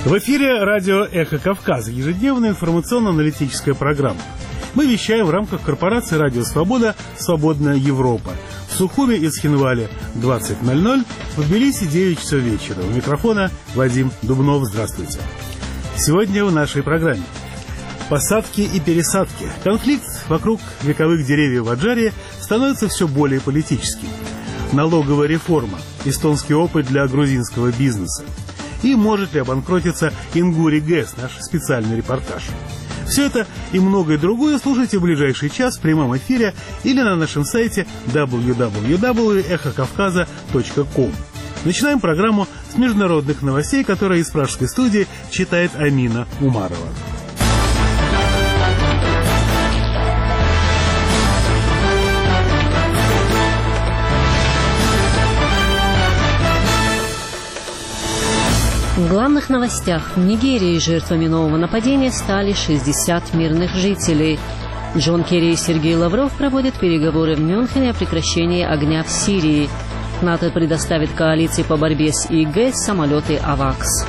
В эфире радио «Эхо Кавказа», ежедневная информационно-аналитическая программа. Мы вещаем в рамках корпорации «Радио Свобода. Свободная Европа». В Сухуме и Цхинвале 20:00, в Тбилиси 9 часов вечера. У микрофона Вадим Дубнов. Здравствуйте. Сегодня в нашей программе посадки и пересадки. Конфликт вокруг вековых деревьев в Аджаре становится все более политическим. Налоговая реформа. Эстонский опыт для грузинского бизнеса. И может ли обанкротиться Ингури ГЭС, наш специальный репортаж. Все это и многое другое слушайте в ближайший час в прямом эфире или на нашем сайте www.эхокавказа.ком. Начинаем программу с международных новостей, которые из пражской студии читает Амина Умарова. В главных новостях: в Нигерии жертвами нового нападения стали 60 мирных жителей. Джон Керри и Сергей Лавров проводят переговоры в Мюнхене о прекращении огня в Сирии. НАТО предоставит коалиции по борьбе с ИГ самолеты «Авакс».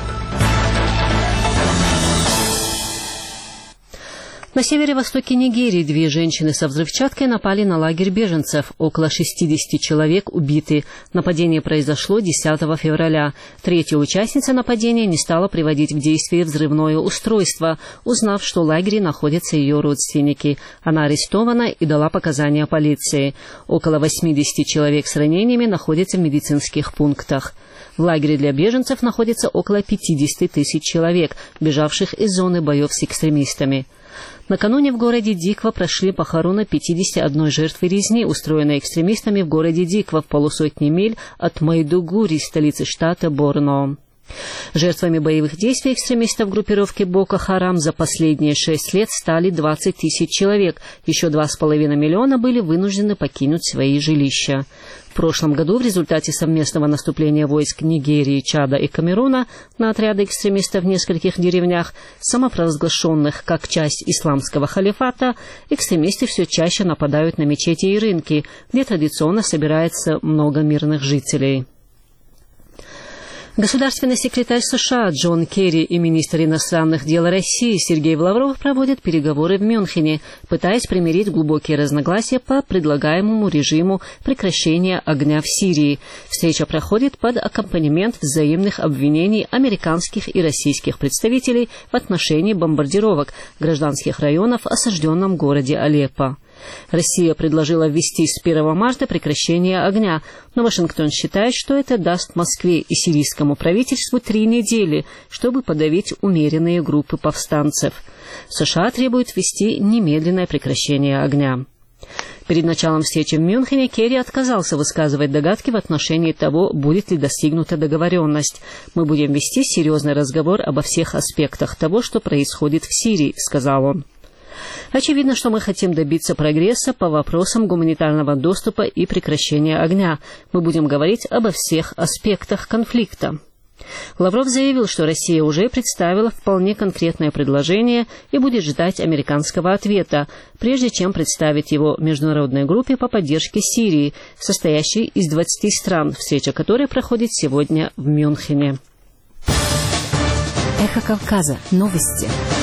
На северо-востоке Нигерии 2 женщины со взрывчаткой напали на лагерь беженцев. Около 60 человек убиты. Нападение произошло 10 февраля. Третья участница нападения не стала приводить в действие взрывное устройство, узнав, что в лагере находятся ее родственники. Она арестована и дала показания полиции. Около 80 человек с ранениями находятся в медицинских пунктах. В лагере для беженцев находится около 50 тысяч человек, бежавших из зоны боев с экстремистами. Накануне в городе Диква прошли похороны 51 жертвы резни, устроенной экстремистами в городе Диква в полусотни миль от Майдугури, столицы штата Борно. Жертвами боевых действий экстремистов группировки Боко-Харам за последние 6 лет стали 20 тысяч человек. Еще 2,5 миллиона были вынуждены покинуть свои жилища. В прошлом году в результате совместного наступления войск Нигерии, Чада и Камеруна на отряды экстремистов в нескольких деревнях, самопровозглашенных как часть исламского халифата, экстремисты все чаще нападают на мечети и рынки, где традиционно собирается много мирных жителей. Государственный секретарь США Джон Керри и министр иностранных дел России Сергей Лавров проводят переговоры в Мюнхене, пытаясь примирить глубокие разногласия по предлагаемому режиму прекращения огня в Сирии. Встреча проходит под аккомпанемент взаимных обвинений американских и российских представителей в отношении бомбардировок гражданских районов в осажденном городе Алеппо. Россия предложила ввести с 1 марта прекращение огня, но Вашингтон считает, что это даст Москве и сирийскому правительству 3 недели, чтобы подавить умеренные группы повстанцев. США требуют ввести немедленное прекращение огня. Перед началом встречи в Мюнхене Керри отказался высказывать догадки в отношении того, будет ли достигнута договоренность. «Мы будем вести серьезный разговор обо всех аспектах того, что происходит в Сирии», — сказал он. Очевидно, что мы хотим добиться прогресса по вопросам гуманитарного доступа и прекращения огня. Мы будем говорить обо всех аспектах конфликта. Лавров заявил, что Россия уже представила вполне конкретное предложение и будет ждать американского ответа, прежде чем представить его международной группе по поддержке Сирии, состоящей из 20 стран, встреча которой проходит сегодня в Мюнхене. Эхо Кавказа. Новости.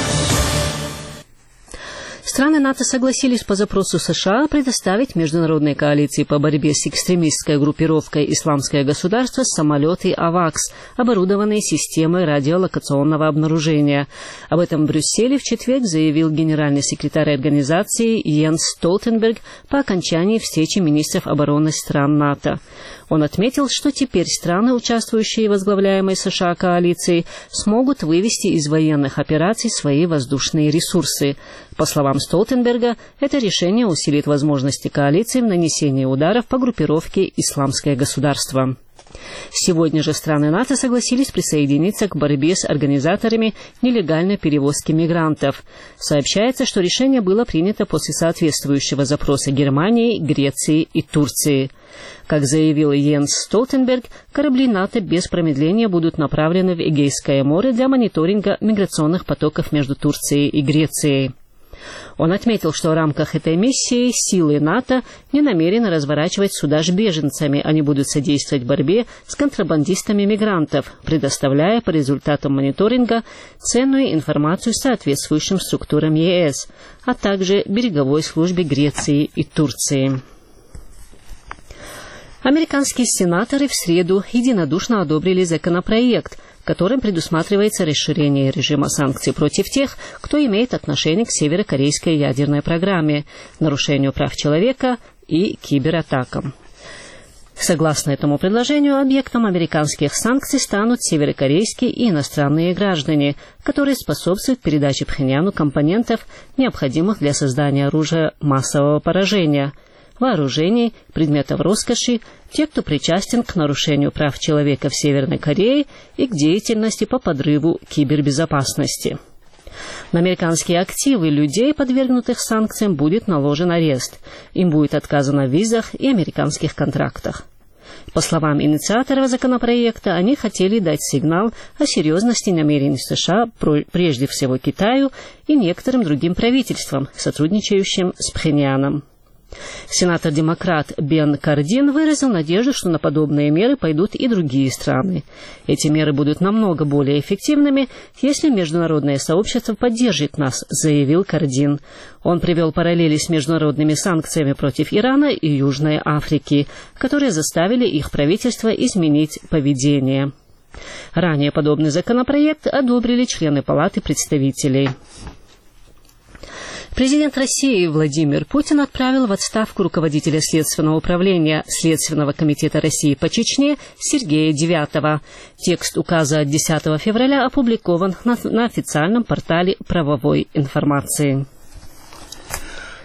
Страны НАТО согласились по запросу США предоставить международной коалиции по борьбе с экстремистской группировкой «Исламское государство» самолеты «Авакс», оборудованные системой радиолокационного обнаружения. Об этом в Брюсселе в четверг заявил генеральный секретарь организации Йенс Столтенберг по окончании встречи министров обороны стран НАТО. Он отметил, что теперь страны, участвующие в возглавляемой США коалиции, смогут вывести из военных операций свои воздушные ресурсы. По словам Столтенберга, это решение усилит возможности коалиции в нанесении ударов по группировке «Исламское государство». Сегодня же страны НАТО согласились присоединиться к борьбе с организаторами нелегальной перевозки мигрантов. Сообщается, что решение было принято после соответствующего запроса Германии, Греции и Турции. Как заявил Йенс Столтенберг, корабли НАТО без промедления будут направлены в Эгейское море для мониторинга миграционных потоков между Турцией и Грецией. Он отметил, что в рамках этой миссии силы НАТО не намерены разворачивать суда с беженцами, они будут содействовать борьбе с контрабандистами мигрантов, предоставляя по результатам мониторинга ценную информацию соответствующим структурам ЕС, а также береговой службе Греции и Турции. Американские сенаторы в среду единодушно одобрили законопроект, которым предусматривается расширение режима санкций против тех, кто имеет отношение к северокорейской ядерной программе, нарушению прав человека и кибератакам. Согласно этому предложению, объектом американских санкций станут северокорейские и иностранные граждане, которые способствуют передаче Пхеньяну компонентов, необходимых для создания оружия массового поражения, вооружений, предметов роскоши, те, кто причастен к нарушению прав человека в Северной Корее и к деятельности по подрыву кибербезопасности. На американские активы людей, подвергнутых санкциям, будет наложен арест. Им будет отказано в визах и американских контрактах. По словам инициаторов законопроекта, они хотели дать сигнал о серьезности намерений США, прежде всего Китаю и некоторым другим правительствам, сотрудничающим с Пхеньяном. Сенатор-демократ Бен Кардин выразил надежду, что на подобные меры пойдут и другие страны. Эти меры будут намного более эффективными, если международное сообщество поддержит нас, заявил Кардин. Он привел параллели с международными санкциями против Ирана и Южной Африки, которые заставили их правительство изменить поведение. Ранее подобный законопроект одобрили члены Палаты представителей. Президент России Владимир Путин отправил в отставку руководителя Следственного управления Следственного комитета России по Чечне Сергея Девятова. Текст указа от 10 февраля опубликован на официальном портале правовой информации.